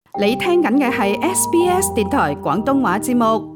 你聽緊嘅係 SBS 電台廣東話節目。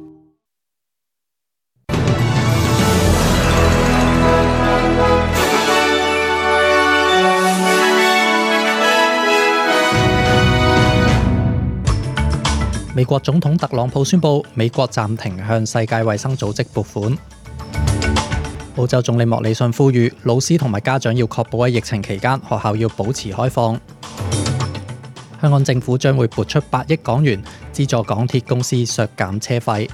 美國總統特朗普宣布，美國暫停向世界衛生組織撥款。澳洲總理莫里遜呼籲老師同埋家長要確保喺疫情期間學校要保持開放。香港政府將會撥出8億港元資助港鐵公司削減車費。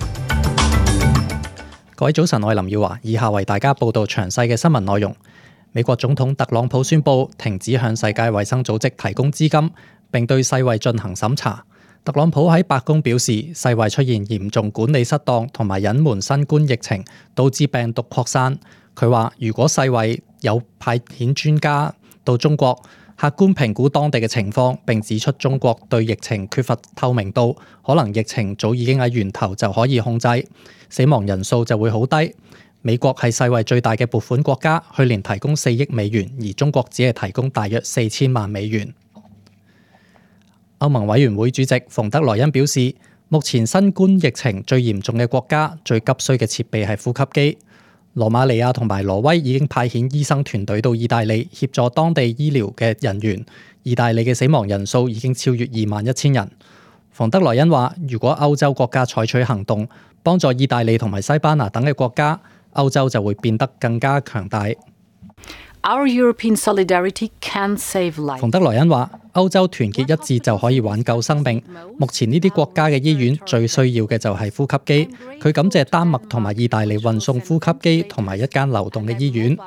各位早晨，我係林耀華，以下為大家報道詳細嘅新聞內容。美國總統特朗普宣布停止向世界衛生組織提供資金，並對世衛進行審查。特朗普喺白宮表示，世衛出現嚴重管理失當同埋隱瞞新冠疫情，導致病毒擴散。佢話：如果世衛有派遣專家到中國，客觀評估當地嘅情況，並指出中國對疫情缺乏透明度，可能疫情早已經喺源頭就可以控制，死亡人數就會好低。美國係世衛最大嘅撥款國家，去年提供4億美元，而中國只係提供大約4000萬美元。歐盟委員會主席馮德萊恩表示，目前新冠疫情最嚴重嘅國家最急需嘅設備係呼吸機。羅馬尼亞同埋挪威已經派遣醫生團隊到意大利協助當地醫療嘅人員。意大利嘅死亡人數已經超越21000人。馮德萊恩話，如果歐洲國家採取行動，幫助意大利同埋西班牙等嘅國家，歐洲就會變得更加強大。 Our European solidarity can save lives. 馮德萊恩話：歐洲團結一致就可以挽救生命。目前呢啲國家嘅醫院最需要嘅就係呼吸機。佢感謝丹麥同埋意大利運送呼吸機同埋一間流動嘅醫院。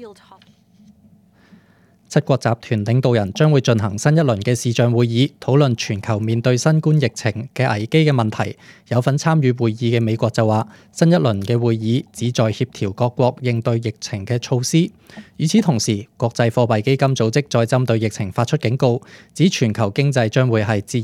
七國集團領導人將會進行新一輪嘅視像會議，討論全球面對新冠疫情嘅危機嘅問題。有份參與會議嘅美國就話，新一輪嘅會議旨在協調各國應對疫情嘅措施。與此同時，國際貨幣基金組織再針對疫情發出警告，指全球經濟將會係自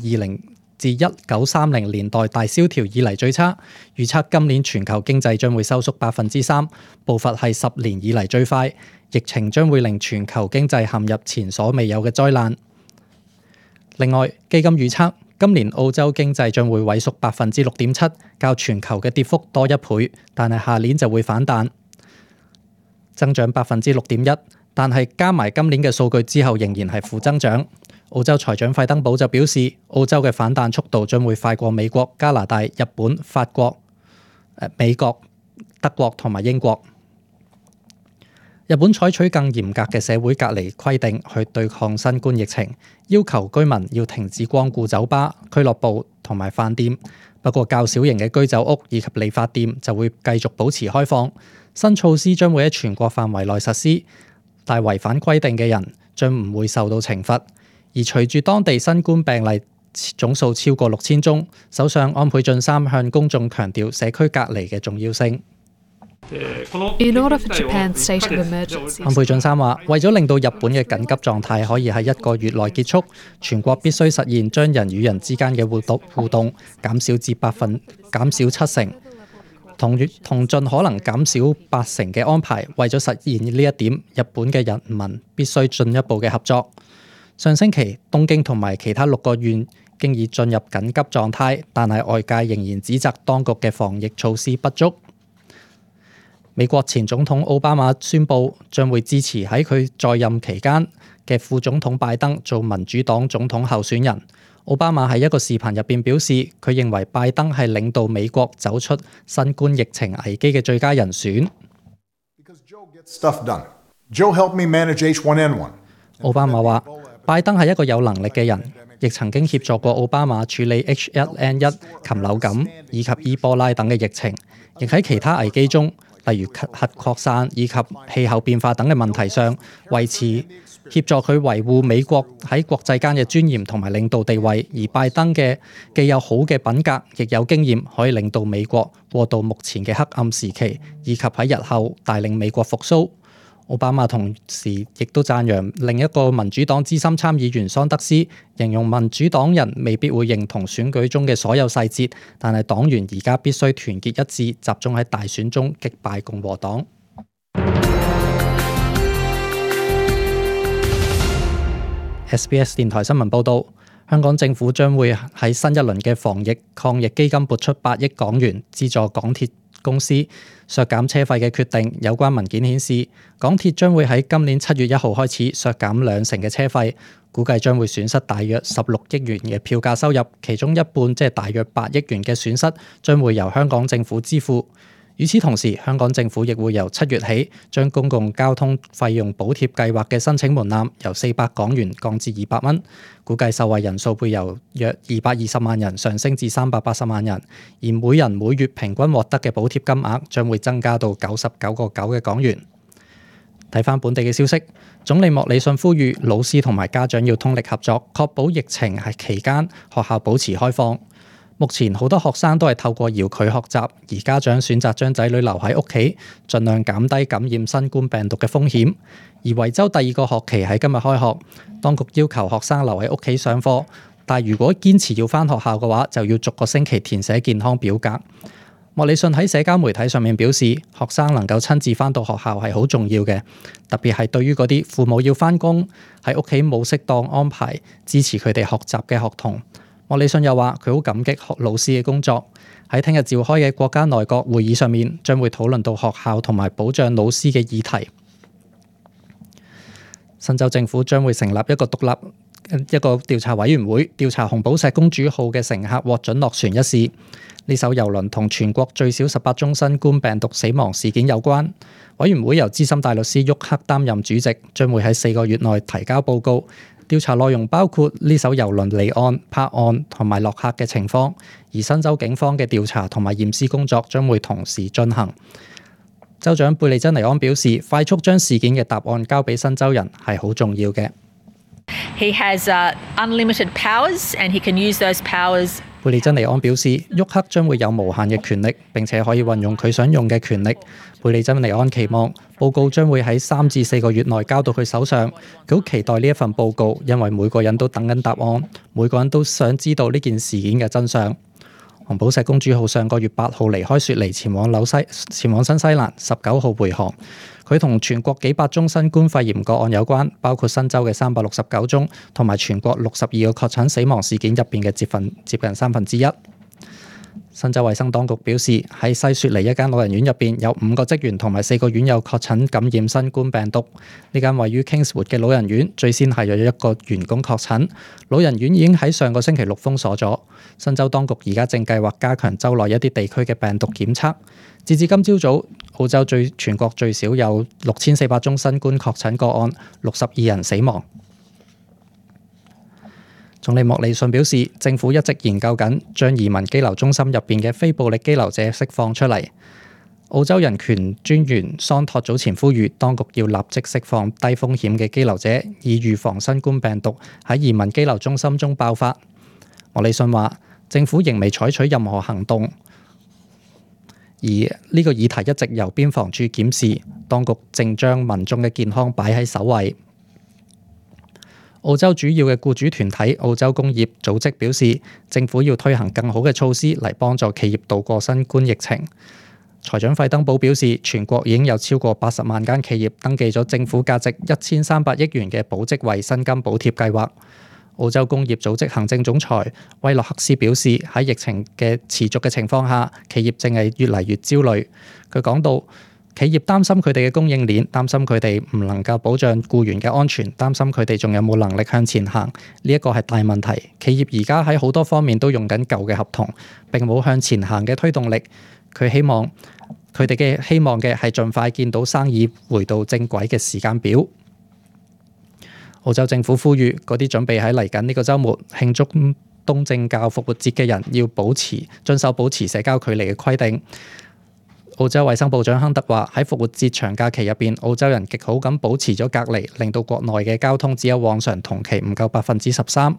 1930年代大蕭條以嚟最差，預測今年全球經濟將會收縮3%，步伐係10年以嚟最快。疫情將會令全球經濟陷入前所未有嘅災難。另外，基金預測今年澳洲經濟將會萎縮6.7%，較全球嘅跌幅多1倍，但係下年就會反彈，增長6.1%，但係加埋今年嘅數據之後仍然係負增長。澳洲財長費登堡就表示，澳洲嘅反彈速度將會快過美國、加拿大、日本、法國、美國、德國同埋英國。日本採取更嚴格嘅社會隔離規定去對抗新冠疫情，要求居民要停止光顧酒吧、俱樂部同埋飯店。不過較小型嘅居酒屋以及理髮店就會繼續保持開放。新措施將會喺全國範圍內實施，但違反規定嘅人將唔會受到懲罰。而隨住當地新冠病例總數超過6000宗，首相安倍晉三向公眾強調社區隔離嘅重要性。 In order for Japan's state of emergency. 安倍晉三話：為咗令到日本嘅緊急狀態可以喺1個月內結束，全國必須實現將人與人之間嘅互動減少7成，同盡可能減少8成嘅安排。為咗實現呢一點，日本嘅人民必須進一步嘅合作。上星期，東京同埋其他6個縣經已進入緊急狀態，但係外界仍然指責當局嘅防疫措施不足。美國前總統奧巴馬宣布將會支持喺佢在任期間嘅副總統拜登做民主黨總統候選人。奧巴馬喺一個視頻入邊表示，佢認為拜登係領導美國走出新冠疫情危機嘅最佳人選。奧巴馬話：拜登係一個有能力嘅人，亦曾經協助過奧巴馬處理 H1N1 禽流感以及伊波拉等嘅疫情，亦喺其他危機中，例如核擴散以及氣候變化等嘅問題上，協助佢維護美國喺國際間嘅尊嚴同埋領導地位。而拜登嘅既有好嘅品格，亦有經驗，可以令到美國過渡目前嘅黑暗時期，以及喺日後帶領美國復甦。奧巴馬同時亦都讚揚另一個民主黨資深參議員桑德斯，形容民主黨人未必會認同選舉中嘅所有細節，但係黨員而家必須團結一致，集中喺大選中擊敗共和黨。SBS 電台新聞報導， 香港政府將會喺新一輪嘅防疫抗疫基金撥出8億港元，資助港鐵公司削減車費嘅決定。有關文件顯示，港鐵將會喺今年7月1號開始削減2成嘅車費，估計將會損失大約16億元嘅票價收入，其中一半即係大約8億元嘅損失將會由香港政府支付。與此同時，香港政府亦會由7月起將公共交通費用補貼計劃嘅申請門檻由400港元降至200蚊，估計受惠人數會由約220萬人上升至380萬人，而每人每月平均獲得嘅補貼金額將會增加到99.9嘅港元。睇返本地嘅消息，總理莫里遜呼籲老師同埋家長要通力合作，確保疫情期間學校保持開放。目前好多學生都係透過遙距學習，而家長選擇將仔女留喺屋企，盡量減低感染新冠病毒嘅風險。而維州第2個學期喺今日開學，當局要求學生留喺屋企上課，但如果堅持要返學校嘅話，就要逐個星期填寫健康表格。莫里遜喺社交媒體上面表示，學生能夠親自返到學校係好重要嘅，特別係對於嗰啲父母要返工喺屋企冇適當安排支持佢哋學習嘅學童。莫里遜又話：佢好感激老師嘅工作。喺聽日召開嘅國家內閣會議上面，將會討論到學校同埋保障老師嘅議題。新州政府將會成立一個調查委員會，調查紅寶石公主號嘅乘客獲准落船一事。呢艘郵輪同全國最少18宗新冠病毒死亡事件有關。委員會由資深大律師沃克擔任主席，將會喺4個月內提交報告。調查內容包括呢艘郵輪離岸、泊岸同埋落客嘅情況，而新州警方嘅調查同埋驗屍工作將會同時進行。州長貝利珍尼安表示，快速將事件嘅答案交俾新州人係好重要嘅。 He has unlimited powers and he can use those powers. 貝利珍尼安表示，沃克將會有無限嘅權力，並且可以運用佢想用嘅權力。貝利珍尼安期望報告將會喺3至4個月內交到佢手上。佢好期待呢一份報告，因為每個人都等緊答案，每個人都想知道呢件事件嘅真相。紅寶石公主號上個月8號離開雪梨前往新西蘭，19號回航。佢同全國幾百宗新冠肺炎個案有關，包括新州嘅369宗，同埋全國62個確診死亡事件入邊嘅接近1/3。新州衛生當局表示，喺西雪梨一間老人院入邊有5個職員同埋4個院友確診感染新冠病毒。呢間位於 Kingswood 嘅老人院最先係有1個員工確診，老人院已經喺上個星期6封鎖咗。新州當局而家正計劃加強州內一啲地區嘅病毒檢測。截至今朝早，澳洲全國最少有6400宗新冠確診個案，62人死亡。總理莫里遜表示，政府一直研究緊將移民羈留中心入邊嘅非暴力羈留者釋放出嚟。澳洲人權專員桑托早前呼籲當局要立即釋放低風險嘅羈留者，以預防新冠病毒喺移民羈留中心中爆發。莫里遜話，政府仍未採取任何行動，而呢個議題一直由邊防處檢視，當局正將民眾嘅健康擺喺首位。澳洲主要嘅僱主團體澳洲工業組織表示，政府要推行更好嘅措施嚟幫助企業渡過新冠疫情。財長費登堡表示，全國已經有超過80萬間企業登記咗政府價值1300億元嘅保職位薪金補貼計劃。澳洲工業組織行政總裁威洛克斯表示，喺疫情嘅持續嘅情況下，企業正係越嚟越焦慮。佢講到，企業擔心佢哋嘅供應鏈，擔心佢哋唔能夠保障僱員嘅安全，擔心佢哋仲有冇能力向前行。呢一個係大問題。企業而家喺好多方面都用緊舊嘅合同，並冇向前行嘅推動力。佢哋嘅希望嘅係盡快見到生意回到正軌嘅時間表。澳洲政府呼籲嗰啲準備喺嚟緊呢個週末慶祝東正教復活節嘅人要遵守保持社交距離嘅規定。澳洲衛生部長亨特話，喺復活節長假期入邊，澳洲人極好咁保持咗隔離，令到國內嘅交通只有往常同期唔夠13%。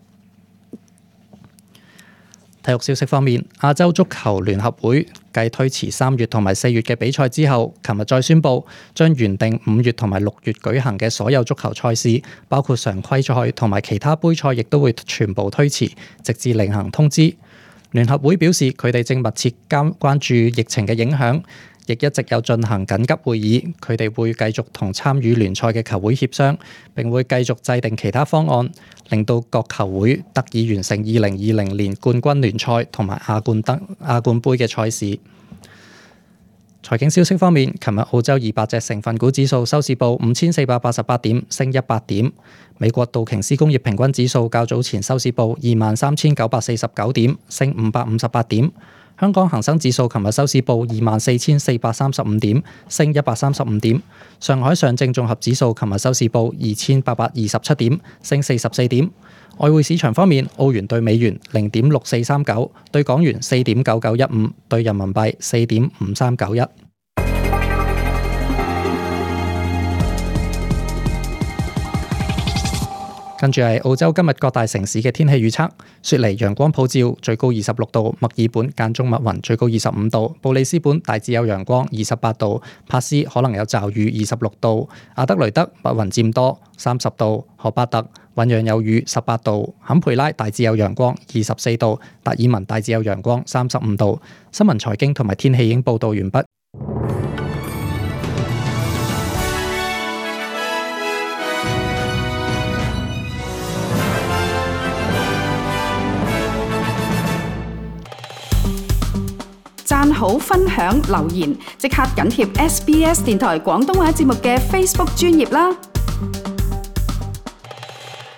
體育消息方面，亞洲足球聯合會繼推遲3月同埋4月嘅比賽之後，琴日再宣布將原定5月同埋6月舉行嘅所有足球賽事，包括常規賽同埋其他杯賽，亦都會全部推遲，直至另行通知。聯合會表示，佢哋正密切關注疫情嘅影響， 亦一直有進行緊急會議，佢哋會繼續同參與聯賽嘅球會協商，並會繼續制定其他方案，令到各球會得以完成2020年冠軍聯賽同埋亞冠杯嘅賽事。財經消息方面，琴日澳洲200隻成分股指數收市報5488點，升100點。美國道瓊斯工業平均指數較早前收市報23949點，升558點。香港恒生指數琴日收市報24435點，升135點。上海上證綜合指數琴日收市報2827點，升44點。外匯市場方面，澳元對美元0.6439，對港元4.9915，對人民幣4.5391。跟住係澳洲今日各大城市嘅天氣預測：雪梨陽光普照，最高26度；墨爾本間中密雲，最高25度；布里斯本大致有陽光，28度；帕斯可能有驟雨，26度；阿德雷德密雲佔多，30度；荷巴特醞釀有雨，18度；坎培拉大致有陽光，24度；達爾文大致有陽光，35度。新聞財經同埋天氣已經報導完畢。 讚好、分享、留言，即刻緊貼SBS 電台廣東話節目嘅 Facebook 專頁啦！